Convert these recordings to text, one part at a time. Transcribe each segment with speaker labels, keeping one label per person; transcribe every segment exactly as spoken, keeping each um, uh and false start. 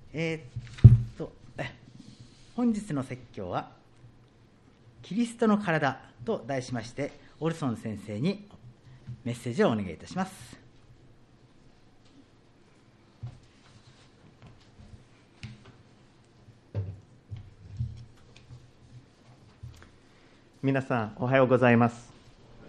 Speaker 1: えー、っと本日の説教はキリストの体と題しまして、オルソン先生にメッセージをお願いいたします。
Speaker 2: 皆さんおはようございます。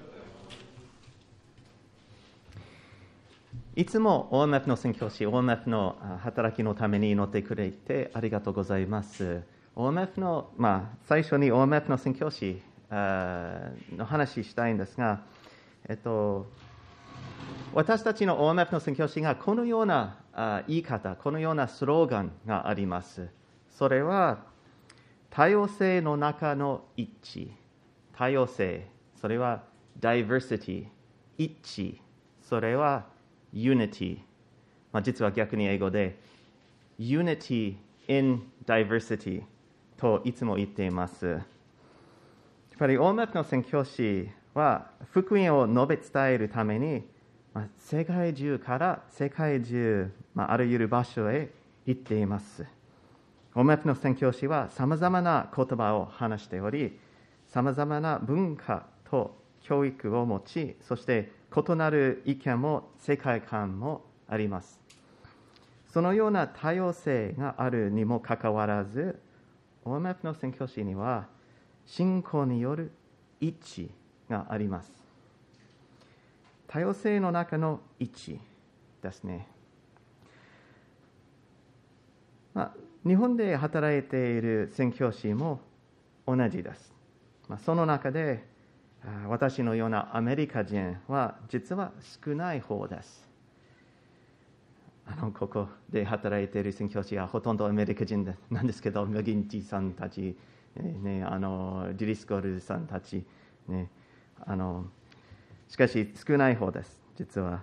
Speaker 2: いつも オーエムエフ の宣教師、オーエムエフ の働きのために祈ってくれてありがとうございます。オーエムエフ の、まあ、最初に オーエムエフ の宣教師の話したいんですが、えっと、私たちの オーエムエフ の宣教師がこのような言い方、このようなスローガンがあります。それは、多様性の中の一致。多様性、それは diversity、一致、それは unity、まあ、実は逆に英語で unity in diversity といつも言っています。やっぱり オーエムエフ の宣教師は福音を述べ伝えるために、まあ、世界中から世界中、まあ、あらゆる場所へ行っています。オーエムエフ の宣教師はさまざまな言葉を話しており、さまざまな文化と教育を持ち、そして異なる意見も世界観もあります。そのような多様性があるにもかかわらず、オーエムエフ の宣教師には信仰による一致があります。多様性の中の一致ですね。まあ、日本で働いている宣教師も同じです。その中で私のようなアメリカ人は実は少ない方です。あのここで働いている宣教師はほとんどアメリカ人なんですけど、ムギンチさんたち、ね、あのディリスコールさんたち、ね、あのしかし少ない方です。実は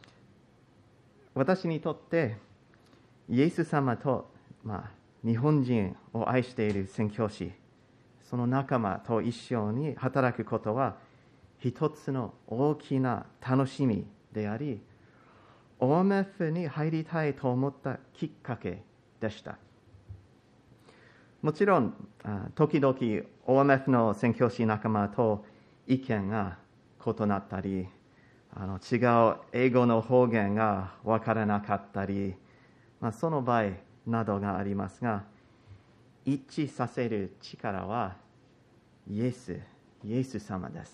Speaker 2: 私にとってイエス様と、まあ、日本人を愛している宣教師、その仲間と一緒に働くことは一つの大きな楽しみであり、オーエムエフ に入りたいと思ったきっかけでした。もちろん、時々 オーエムエフ の宣教師仲間と意見が異なったり、あの違う英語の方言が分からなかったり、まあ、その場合などがありますが、一致させる力はイエス、イエス様です。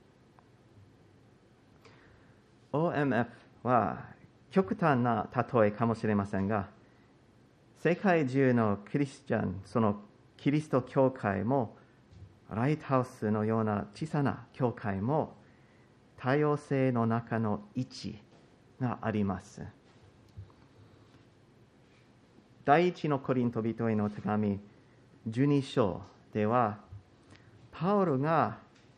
Speaker 2: オーエムエフ は極端な例えかもしれませんが、世界中のクリスチャン、そのキリスト教会も、ライトハウスのような小さな教会も、多様性の中の一致があります。第一のコリント人への手紙じゅうに章では、パウロが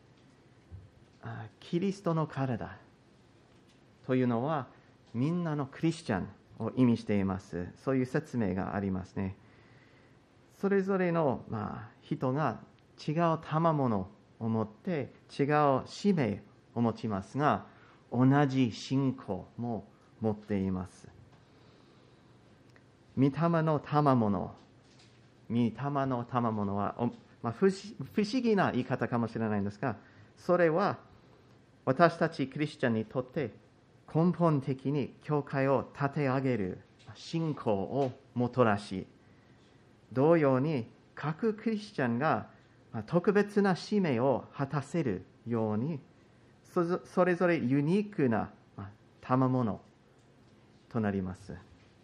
Speaker 2: キリストの体というのはみんなのクリスチャンを意味しています。そういう説明がありますね。それぞれの、まあ、人が違う賜物を持って違う使命を持ちますが、同じ信仰も持っています。御霊の賜物、御霊の賜物は、まあ、不思議な言い方かもしれないんですが、それは私たちクリスチャンにとって根本的に教会を立て上げる信仰をもたらし、同様に各クリスチャンが特別な使命を果たせるように、それぞれユニークな賜物となります。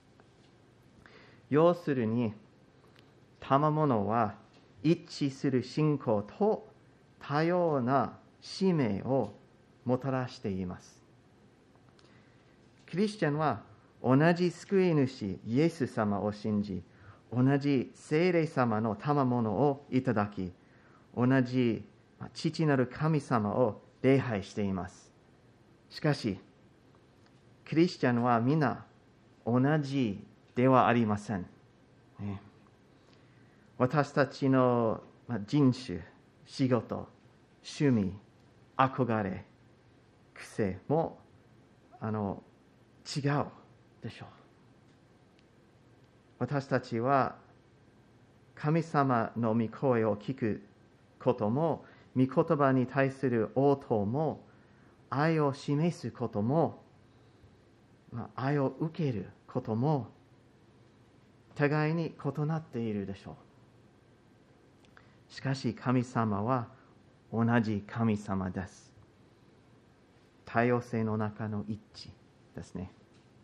Speaker 2: 要するに、賜物は一致する信仰と多様な使命をもたらしています。クリスチャンは同じ救い主イエス様を信じ、同じ聖霊様の賜物をいただき、同じ父なる神様を礼拝しています。しかし、クリスチャンは皆同じではありません。ね、私たちの人種、仕事、趣味、憧れ、癖もあの違うでしょう。 私たちは神様の御声を聞くことも、御言葉に対する応答も、愛を示すことも、愛を受けることも、互いに異なっているでしょう。しかし神様は同じ神様です。多様性の中の一致ですね。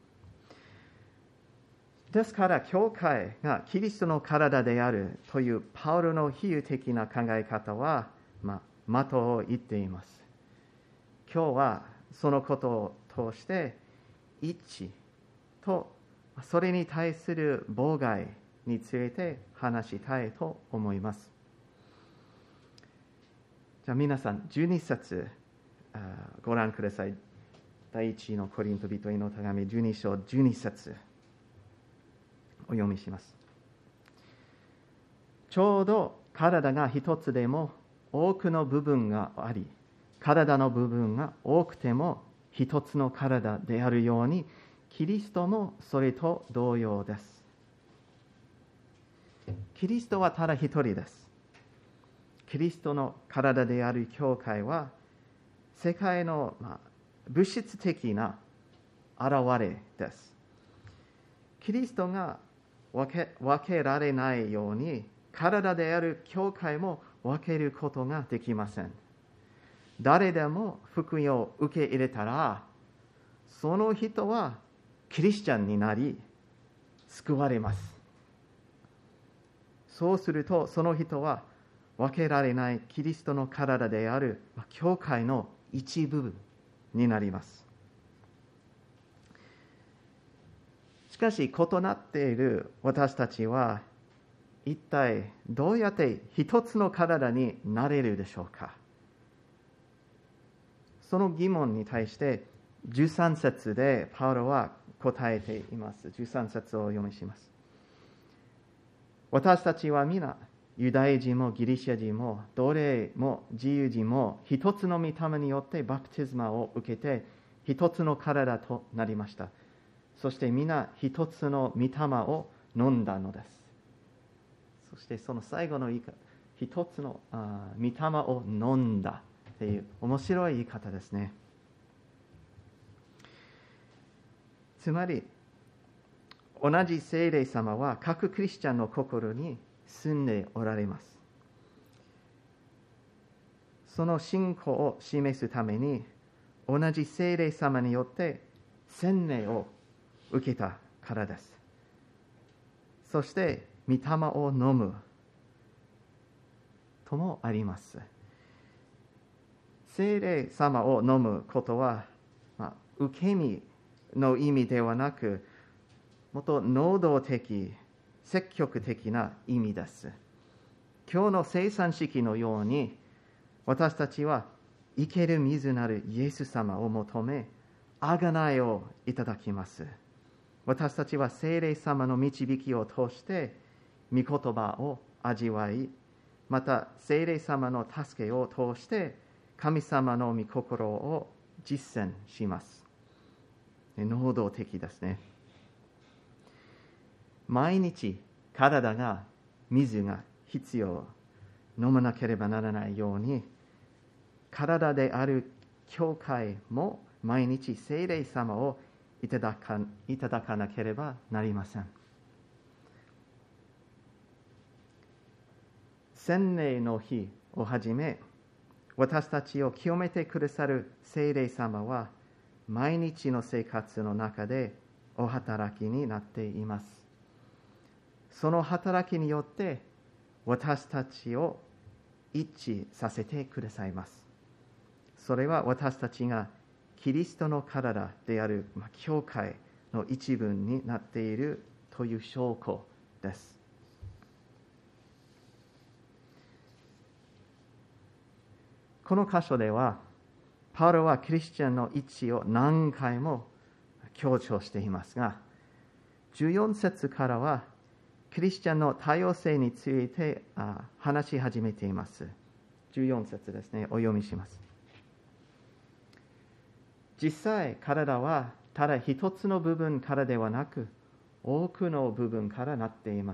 Speaker 2: ですから、教会がキリストの体であるというパウロの比喩的な考え方は、まあ、的を言っています。今日はそのことを通して、一致とそれに対する妨害について話したいと思います。じゃあ皆さん、じゅうに節ご覧ください。第一のコリント人への手紙じゅうに章じゅうに節お読みします。ちょうど体が一つでも多くの部分があり、体の部分が多くても一つの体であるように、キリストもそれと同様です。キリストはただ一人です。キリストの体である教会は、世界の、まあ、物質的な現れです。キリストが分け、分けられないように、体である教会も分けることができません。誰でも福音を受け入れたら、その人はキリスチャンになり、救われます。そうすると、その人は分けられないキリストの体である教会の一部分になります。しかし、異なっている私たちは、一体どうやって一つの体になれるでしょうか。その疑問に対して、じゅうさん節でパウロは答えています。じゅうさん節をお読みします。私たちは皆、ユダヤ人もギリシャ人も奴隷も自由人も一つの御霊によってバプテスマを受けて一つの体となりました。そして皆一つの御霊を飲んだのです。そしてその最後の言い方、一つのあ御霊を飲んだという面白い言い方ですね。つまり、同じ聖霊様は各クリスチャンの心に住んでおられます。その信仰を示すために、同じ聖霊様によって洗礼を受けたからです。そして、御霊を飲むともあります。聖霊様を飲むことは、まあ、受け身の意味ではなく、もっと能動的、積極的な意味です。今日の生産式のように、私たちは生ける水なるイエス様を求め、贖いをいただきます。私たちは聖霊様の導きを通して、御言葉を味わい、また聖霊様の助けを通して、神様の御心を実践します。能動的ですね。毎日体が水が必要、飲まなければならないように、体である教会も毎日聖霊様をいただか、いただかなければなりません。洗礼の日をはじめ、私たちを清めてくださる聖霊様は、毎日の生活の中でお働きになっています。その働きによって私たちを一致させてくださいます。それは私たちがキリストの体である教会の一部になっているという証拠です。この箇所では、パウロはクリスチャンの一致を何回も強調していますが、じゅうよん節からは、クリスチャンの多様性について話し始めています。じゅうよん節ですね、お読みします。実際、体はただ一つの部分からではなく、 多くの部分からなっています。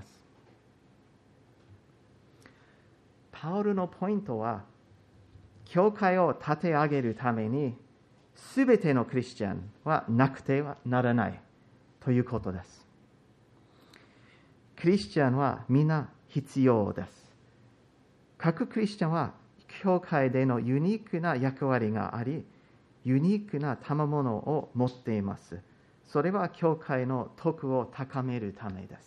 Speaker 2: パウルのポイントは、教会を立て上げるために、すべてのクリスチャンはなくてはならないということです。クリスチャンはみんな必要です。各クリスチャンは教会でのユニークな役割があり、ユニークな賜物を持っています。それは教会の徳を高めるためです。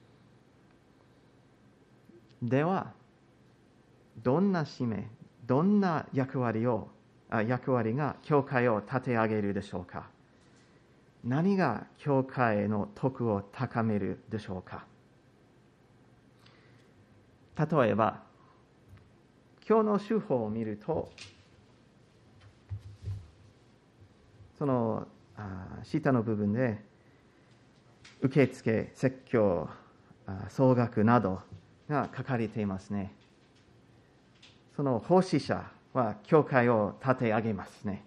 Speaker 2: では、どんな使命、どんな役割を、役割が教会を立て上げるでしょうか。何が教会の徳を高めるでしょうか。例えば、今日の手法を見ると、その下の部分で、受付、説教、総額などが書かれていますね。その奉仕者は教会を立て上げますね。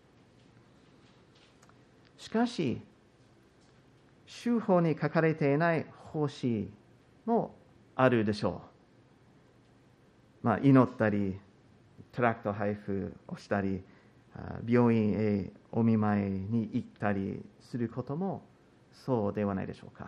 Speaker 2: しかし、手法に書かれていない奉仕もあるでしょう。まあ、祈ったり、トラクト配布をしたり、病院へお見舞いに行ったりすることもそうではないでしょうか。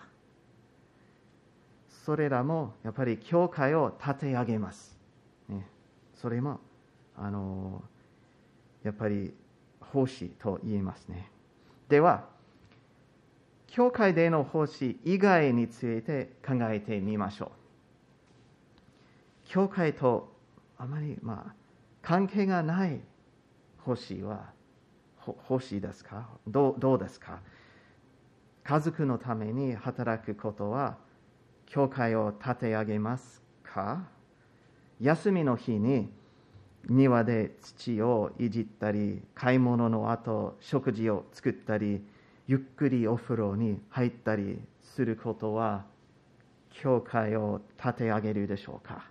Speaker 2: それらもやっぱり教会を立て上げます。ね、それもあのやっぱり奉仕と言えますね。では、教会での奉仕以外について考えてみましょう。教会とあまり、まあ、関係がない奉仕は奉仕ですか？どう、どうですか？家族のために働くことは教会を立て上げますか？休みの日に庭で土をいじったり、買い物の後食事を作ったり、ゆっくりお風呂に入ったりすることは教会を立て上げるでしょうか？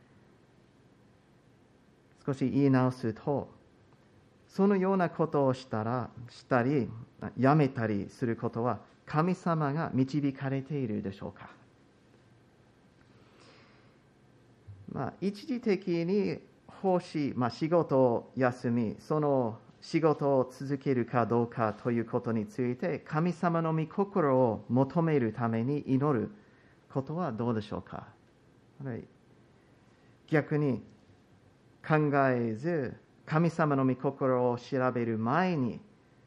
Speaker 2: 少し言い直すと、そのようなことをしたら、したり、やめたりすることは神様が導かれているでしょうか？まあ、一時的に奉仕、まあ、仕事を休み、その仕事を続けるかどうかということについて、神様の御心を求めるために祈ることはどうでしょうか？逆に考えず、神様の御心を調べる前に、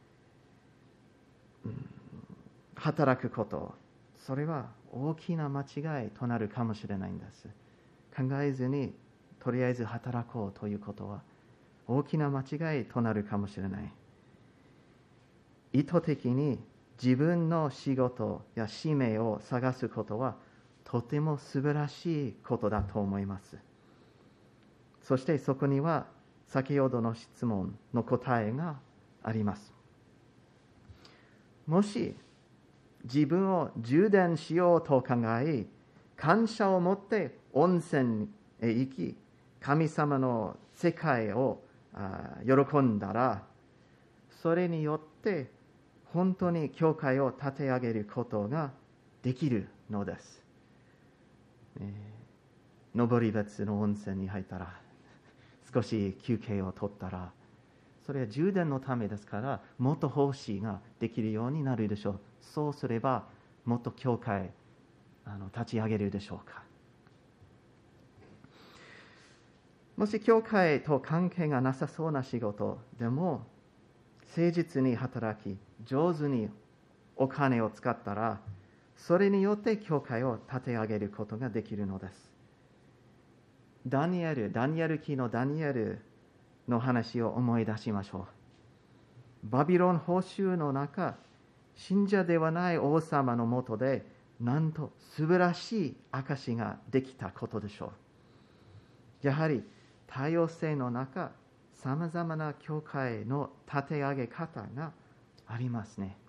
Speaker 2: うん、働くこと、それは大きな間違いとなるかもしれないんです。考えずにとりあえず働こうということは大きな間違いとなるかもしれない。意図的に自分の仕事や使命を探すことはとても素晴らしいことだと思います。そしてそこには先ほどの質問の答えがあります。もし自分を充電しようと考え、感謝を持って温泉へ行き、神様の世界を喜んだら、それによって本当に教会を立て上げることができるのです。えー、登別の温泉に入ったら、少し休憩を取ったら、それは充電のためですから、もっと奉仕ができるようになるでしょう。そうすれば、もっと教会あの立ち上げるでしょうか。もし教会と関係がなさそうな仕事でも、誠実に働き、上手にお金を使ったら、それによって教会を立て上げることができるのです。ダニエル、ダニエル記のダニエルの話を思い出しましょう。バビロン捕囚の中、信者ではない王様のもとで、なんと素晴らしい証ができたことでしょう。やはり多様性の中、さまざまな教会の立て上げ方がありますね。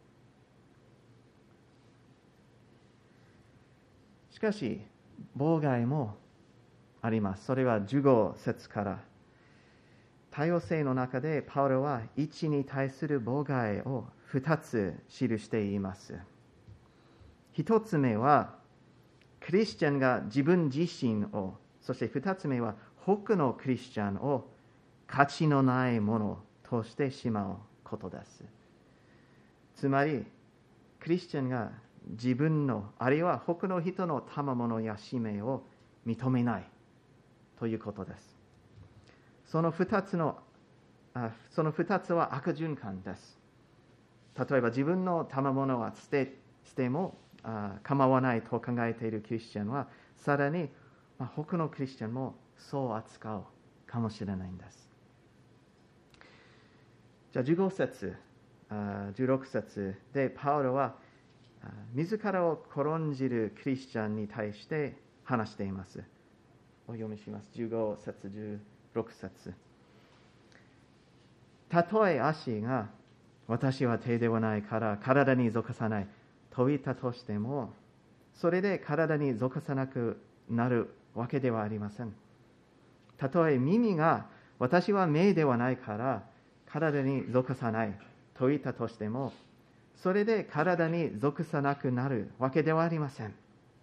Speaker 2: しかし、妨害もあります。それはじゅうご節から。多様性の中でパウロは一に対する妨害をふたつ記しています。 一つ目は、クリスチャンが自分自身を、そして二つ目は、他のクリスチャンを価値のないものとしてしまうことです。つまり、クリスチャンが自分の、あるいは他の人の賜物や使命を認めないということです。その二つの、あその二つは悪循環です。例えば自分の賜物は捨て、捨てもあ構わないと考えているクリスチャンは、さらに、まあ、他のクリスチャンもそう扱うかもしれないんです。じゃあじゅうご節、じゅうろく節でパウロは自らを転んじるクリスチャンに対して話しています。お読みします。じゅうご節、じゅうろく節。たとえ足が私は手ではないから体に属さないと言ったとしても、それで体に属さなくなるわけではありません。たとえ耳が私は目ではないから体に属さないと言ったとしても、それで体に属さなくなるわけではありません。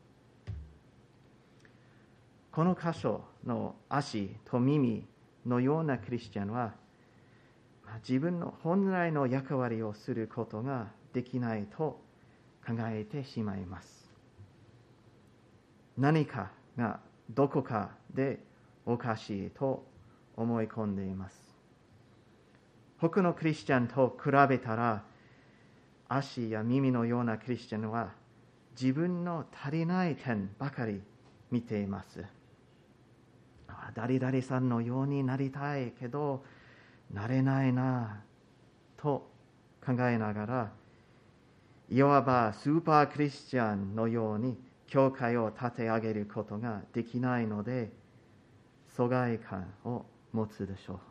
Speaker 2: この箇所の足と耳のようなクリスチャンは、自分の本来の役割をすることができないと考えてしまいます。何かがどこかでおかしいと思い込んでいます。他のクリスチャンと比べたら、足や耳のようなクリスチャンは自分の足りない点ばかり見ています。誰々さんのようになりたいけどなれないなと考えながら、いわばスーパークリスチャンのように教会を立て上げることができないので、疎外感を持つでしょう。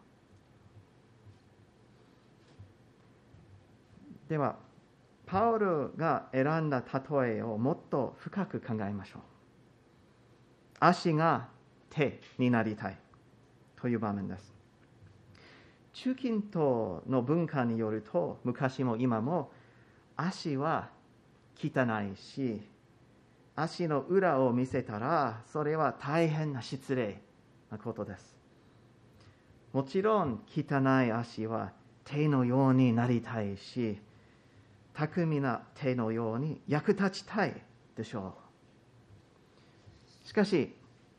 Speaker 2: では、パウロが選んだ例えをもっと深く考えましょう。足が手になりたいという場面です。中近東の文化によると、昔も今も足は汚いし、足の裏を見せたらそれは大変な失礼なことです。もちろん汚い足は手のようになりたいし、巧みな手のように役立ちたいでしょう。しかし、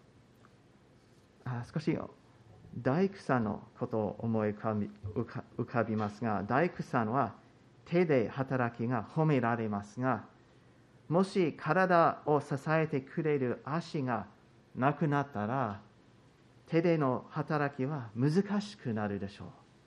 Speaker 2: あ少し大工さんのことを思い浮かび、浮かびますが、大工さんは手で働きが褒められますが、もし体を支えてくれる足がなくなったら、手での働きは難しくなるでしょう。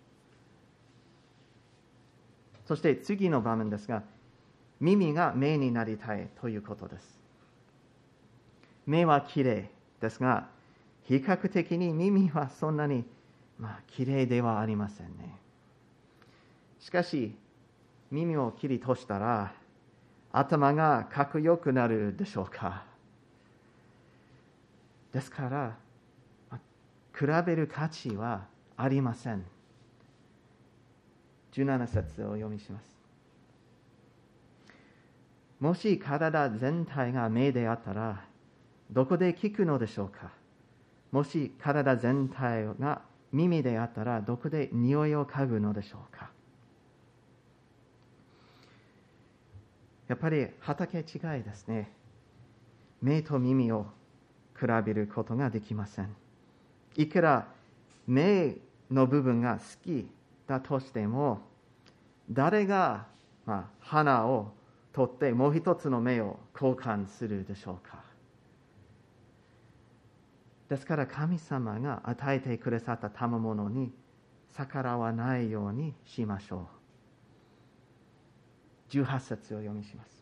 Speaker 2: そして次の場面ですが、耳が目になりたいということです。目はきれいですが、比較的に耳はそんなに、まあ、きれいではありませんね。しかし、耳を切り落としたら、頭がかっこよくなるでしょうか。ですから、比べる価値はありません。じゅうなな節をお読みします。もし体全体が目であったら、どこで聞くのでしょうか。もし体全体が耳であったら、どこで匂いを嗅ぐのでしょうか。やっぱり畑違いですね。目と耳を比べることができません。いくら目の部分が好きだとしても、誰が、まあ、花を取ってもう一つの目を交換するでしょうか。ですから神様が与えてくださった賜物に逆らわないようにしましょう。じゅうはち節を読みします。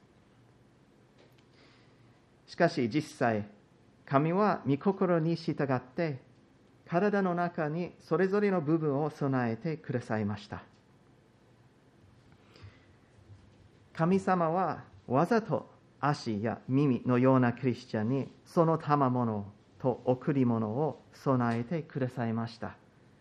Speaker 2: しかし実際、神は御心に従って体の中にそれぞれの部分を備えてくださいました。神様はわざと足や耳のようなクリスチャンにその賜物と贈り物を備えてくださいました。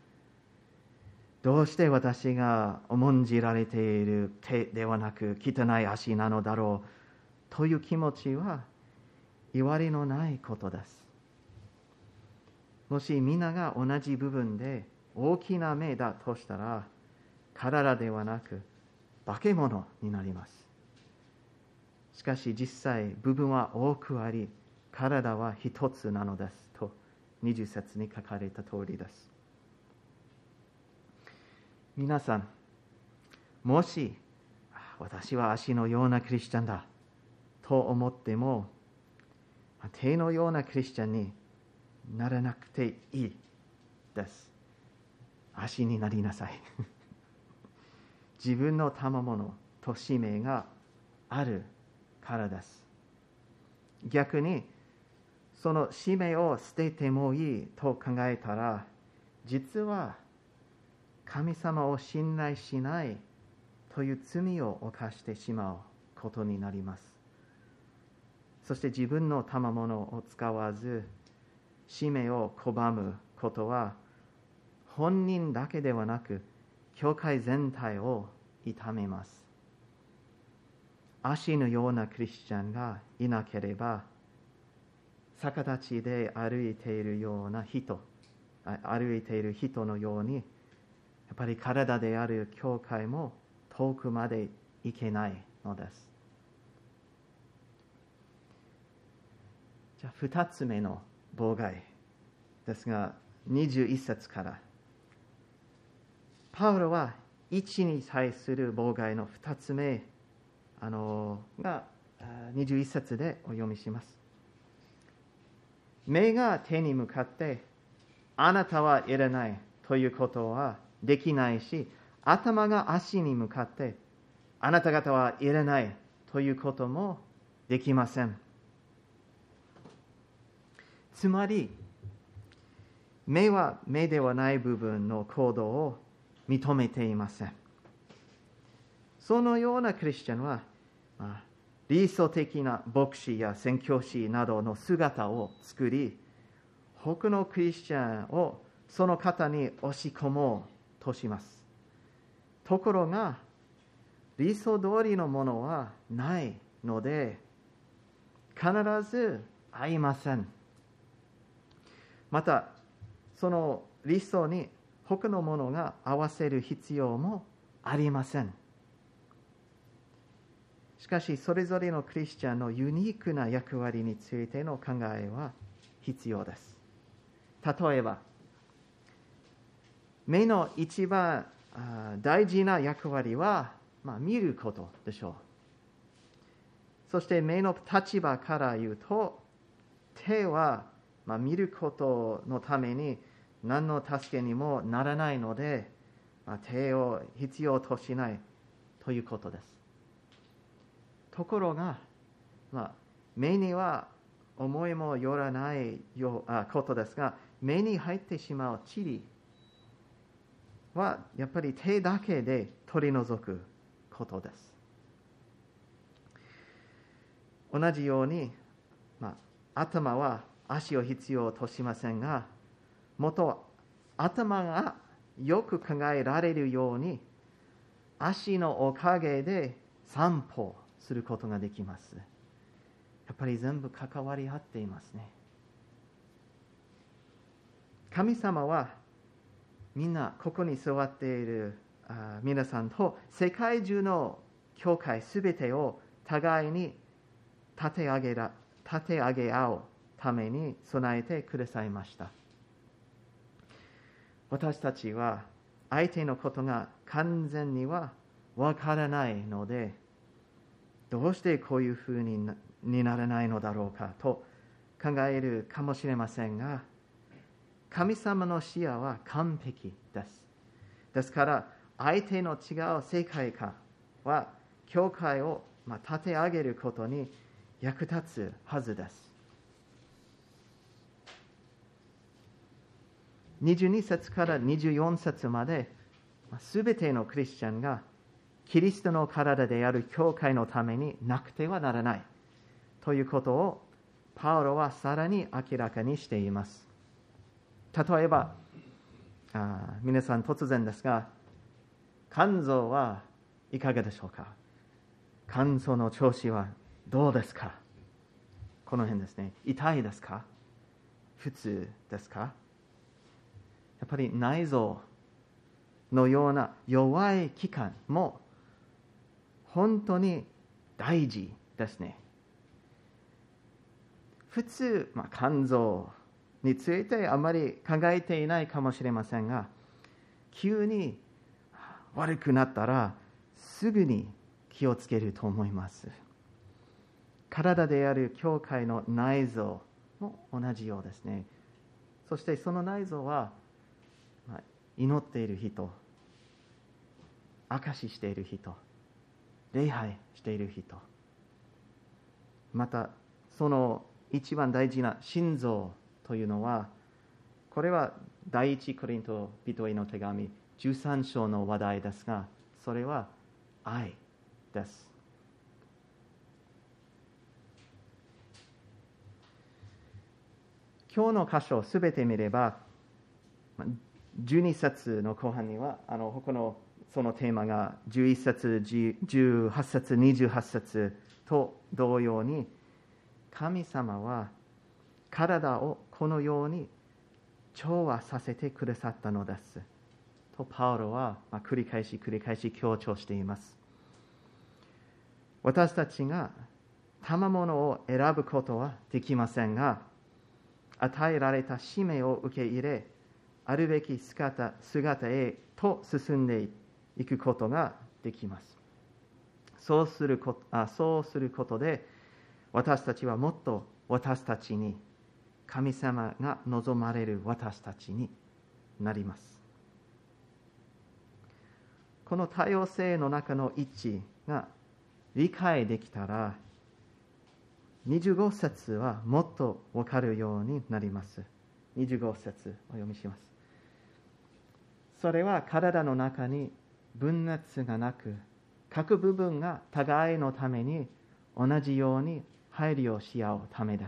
Speaker 2: どうして私が重んじられている手ではなく汚い足なのだろうという気持ちは、いわれのないことです。もし皆が同じ部分で大きな目だとしたら、体ではなく化け物になります。しかし実際、部分は多くあり、体は一つなのです。と、にじゅう節に書かれた通りです。皆さん、もし、私は足のようなクリスチャンだと思っても、手のようなクリスチャンにならなくていいです。足になりなさい。自分の賜物と使命があるからです。逆に、その使命を捨ててもいいと考えたら、実は神様を信頼しないという罪を犯してしまうことになります。そして自分の賜物を使わず、使命を拒むことは、本人だけではなく、教会全体を痛めます。足のようなクリスチャンがいなければ、逆立ちで歩いているような人、歩いている人のように、やっぱり体である教会も遠くまで行けないのです。じゃあ二つ目の妨害ですが、にじゅういち節から、パウロは一に対する妨害の二つ目あのがにじゅういち節でお読みします。目が手に向かってあなたはいらないということはできないし、頭が足に向かってあなた方はいらないということもできません。つまり、目は目ではない部分の行動を認めていません。そのようなクリスチャンは、まあ、理想的な牧師や宣教師などの姿を作り、他のクリスチャンをその方に押し込もうとします。ところが、理想通りのものはないので、必ず合いません。また、その理想に他のものが合わせる必要もありません。しかし、それぞれのクリスチャンのユニークな役割についての考えは必要です。例えば、目の一番大事な役割は、まあ、見ることでしょう。そして目の立場から言うと、手は、まあ、見ることのために何の助けにもならないので、まあ、手を必要としないということです。ところが、まあ、目には思いもよらないよあことですが、目に入ってしまう塵はやっぱり手だけで取り除くことです。同じように、まあ、頭は足を必要としませんが、もっと頭がよく考えられるように、足のおかげで散歩することができます。やっぱり全部関わり合っていますね。神様はみんなここに座っている皆さんと世界中の教会すべてを互いに立て上げら、立て上げ合うために備えてくださいました。私たちは相手のことが完全にはわからないので、どうしてこういうふうに な, にならないのだろうかと考えるかもしれませんが、神様の視野は完璧です。ですから、相手の違う世界観は教会を立て上げることに役立つはずです。にじゅうに節からにじゅうよん節まで、すべてのクリスチャンがキリストの体である教会のためになくてはならないということをパウロはさらに明らかにしています。例えば、あ皆さん突然ですが、肝臓はいかがでしょうか？肝臓の調子はどうですか？この辺ですね。痛いですか？普通ですか？やっぱり内臓のような弱い器官も本当に大事ですね。普通、まあ、肝臓についてあまり考えていないかもしれませんが、急に悪くなったらすぐに気をつけると思います。体である教会の内臓も同じようですね。そしてその内臓は、まあ、祈っている人、証ししている人、礼拝している人、またその一番大事な心臓というのは、これは第一コリント人への手紙じゅうさん章の話題ですが、それは愛です。今日の箇所をすべて見れば、じゅうに節の後半には、あの他のそのテーマがじゅういち節、じゅうはち節、にじゅうはち節と同様に、神様は体をこのように調和させてくださったのです。とパウロは繰り返し繰り返し強調しています。私たちが賜物を選ぶことはできませんが、与えられた使命を受け入れ、あるべき姿、姿へと進んでいくことができます。そうすること、あ、そうすることで、私たちはもっと私たちに、神様が望まれる私たちになります。この多様性の中の一致が理解できたら、にじゅうご節はもっと分かるようになります。にじゅうご節お読みします。それは体の中に分裂がなく、各部分が互いのために同じように配慮し合うためです。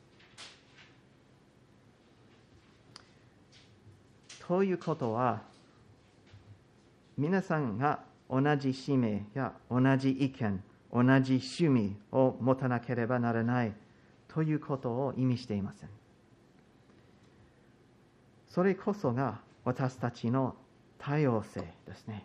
Speaker 2: ということは、皆さんが同じ使命や同じ意見、同じ趣味を持たなければならないということを意味していません。それこそが私たちの多様性ですね。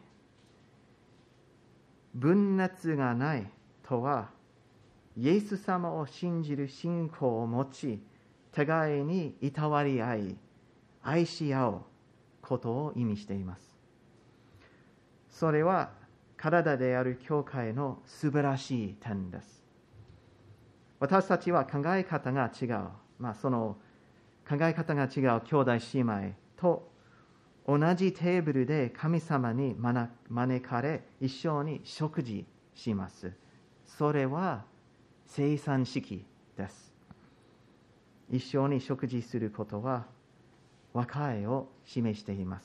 Speaker 2: 分裂がないとは、イエス様を信じる信仰を持ち、互いにいたわり合い、愛し合うことを意味しています。それは体である教会の素晴らしい点です。私たちは考え方が違う、まあ、その考え方が違う兄弟姉妹と同じテーブルで神様に招かれ、一緒に食事します。それは生産式です。一緒に食事することは和解を示しています。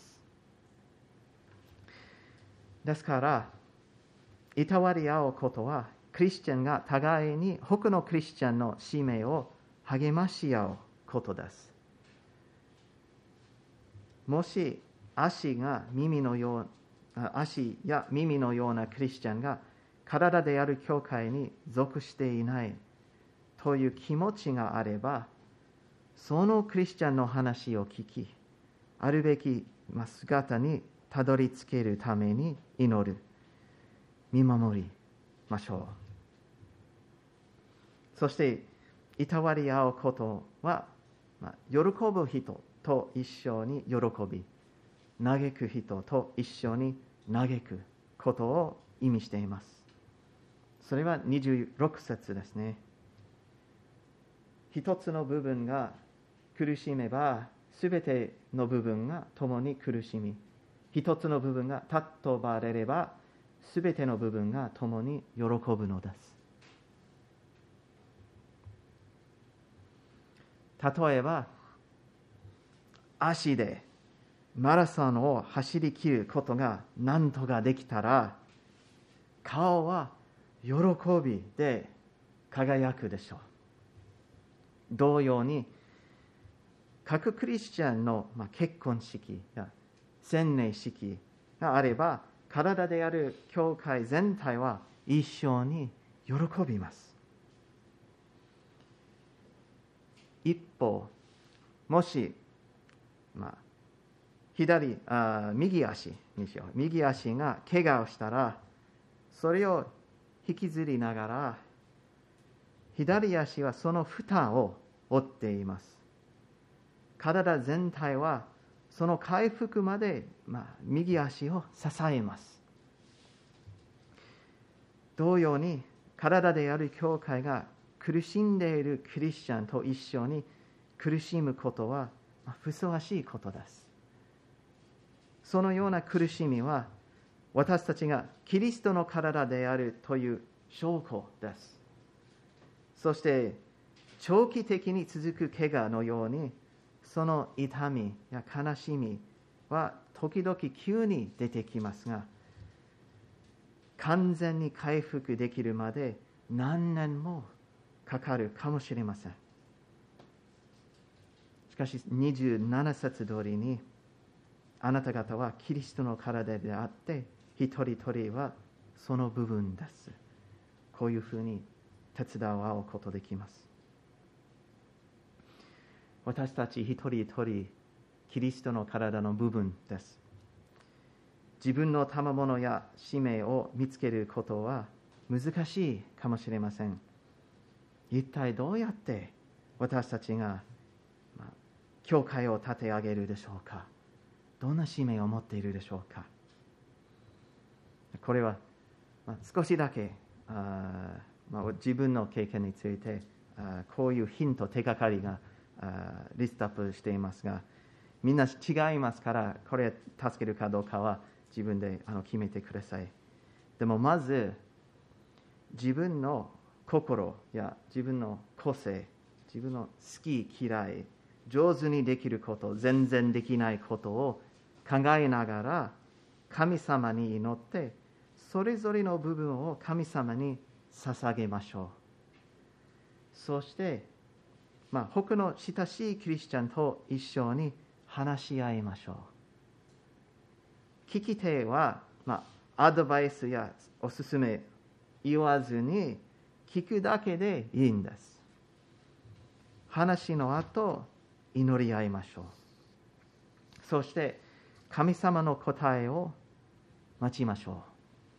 Speaker 2: ですから、いたわり合うことは、クリスチャンが互いに他のクリスチャンの使命を励まし合うことです。もし足が耳のよう足や耳のようなクリスチャンが体である教会に属していないという気持ちがあれば、そのクリスチャンの話を聞き、あるべき姿にたどり着けるために祈る、見守りましょう。そして、いたわり合うことは、まあ、喜ぶ人と一緒に喜び、嘆く人と一緒に嘆くことを意味しています。それはにじゅうろく節ですね。一つの部分が苦しめば、すべての部分が共に苦しみ、一つの部分が尊ばれれば、すべての部分が共に喜ぶのです。例えば、足でマラソンを走り切ることが何とかできたら、顔は喜びで輝くでしょう。同様に、各クリスチャンの結婚式や洗礼式があれば、体である教会全体は一緒に喜びます。 一歩、もし、まあ、左あ右足にしよう。右足が怪我をしたら、それを引きずりながら、左足はその負担を負っています。体全体はその回復まで、まあ、右足を支えます。同様に、体である教会が苦しんでいるクリスチャンと一緒に苦しむことは、まあ、ふさわしいことです。そのような苦しみは、私たちがキリストの体であるという証拠です。そして、長期的に続く怪我のように、その痛みや悲しみは時々急に出てきますが、完全に回復できるまで何年もかかるかもしれません。しかし、にじゅうなな節通りに、あなた方はキリストの体であって、一人一人はその部分です。こういうふうに手伝うことできます。私たち一人一人、キリストの体の部分です。自分の賜物や使命を見つけることは難しいかもしれません。一体どうやって私たちが、まあ、教会を立て上げるでしょうか。どんな使命を持っているでしょうか。これは、まあ、少しだけあ、まあ、自分の経験についてあこういうヒント、手がかりがあリストアップしていますが、みんな違いますから、これ助けるかどうかは自分であの決めてください。でもまず、自分の心や自分の個性、自分の好き嫌い、上手にできること、全然できないことを考えながら、神様に祈って、それぞれの部分を神様に捧げましょう。そして、まあ、他の親しいクリスチャンと一緒に話し合いましょう。聞き手は、まあ、アドバイスやおすすめ言わずに聞くだけでいいんです。話の後、祈り合いましょう。そして、神様の答えを待ちましょ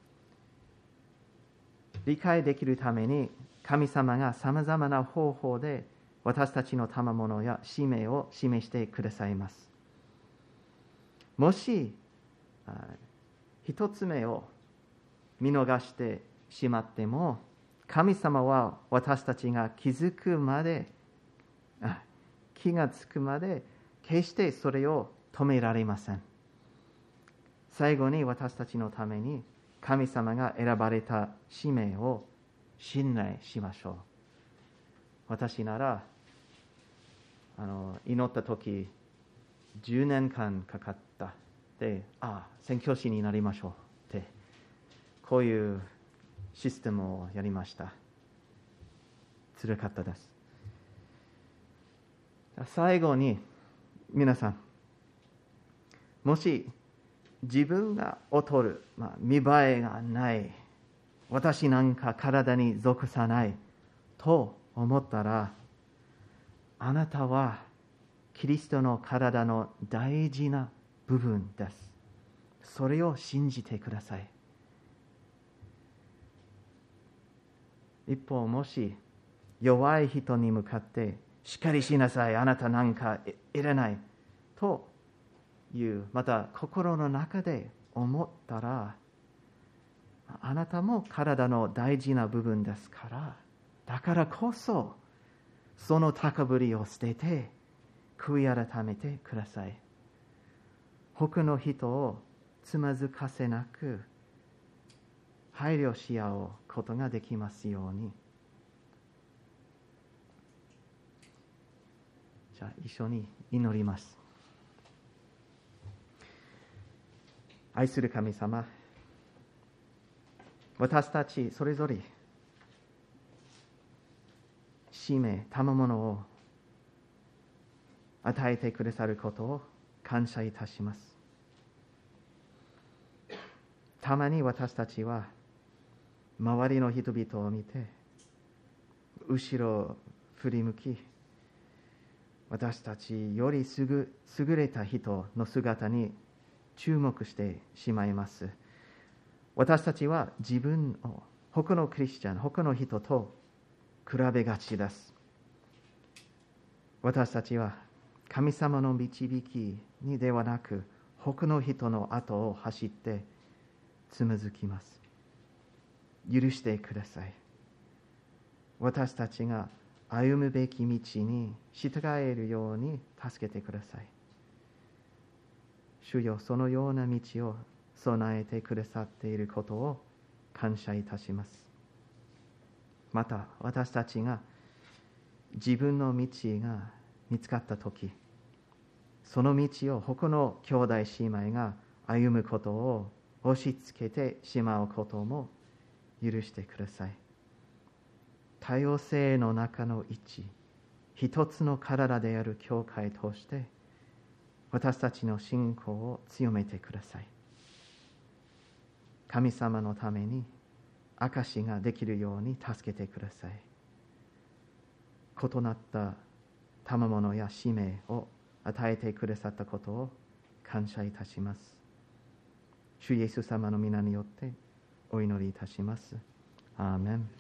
Speaker 2: う。理解できるために、神様がさまざまな方法で私たちの賜物や使命を示してくださいます。もし、一つ目を見逃してしまっても、神様は私たちが気づくまで、気がつくまで、決してそれを止められません。最後に私たちのために神様が選ばれた使命を信頼しましょう。私なら、あの祈ったとき、じゅうねんかんかかった。で、ああ、宣教師になりましょうって、こういうシステムをやりました。辛かったです。最後に、皆さん、もし自分が劣る、まあ、見栄えがない、私なんか体に属さないと思ったら、あなたはキリストの体の大事な部分です。それを信じてください。一方、もし弱い人に向かってしっかりしなさい、あなたなんかいらないという、また心の中で思ったら、あなたも体の大事な部分ですから、だからこそその高ぶりを捨てて悔い改めてください。他の人をつまずかせなく配慮し合うことができますように。じゃあ一緒に祈ります。愛する神様、私たちそれぞれ使命、賜物を与えてくださることを感謝いたします。たまに私たちは周りの人々を見て後ろを振り向き、 私たちよりすぐ優れた人の姿に注目してしまいます。私たちは自分を他のクリスチャン、他の人と比べがちです。私たちは神様の導きにではなく、他の人の後を走ってつまずきます。許してください。私たちが歩むべき道に従えるように助けてください。主よ、そのような道を備えてくださっていることを感謝いたします。また、私たちが自分の道が見つかったとき、その道を他の兄弟姉妹が歩むことを押し付けてしまうことも許してください。多様性の中の一、一つの体である教会として、私たちの信仰を強めてください。神様のために証ができるように助けてください。異なった賜物や使命を与えてくださったことを感謝いたします。主イエス様の皆によってお祈りいたします。アーメン。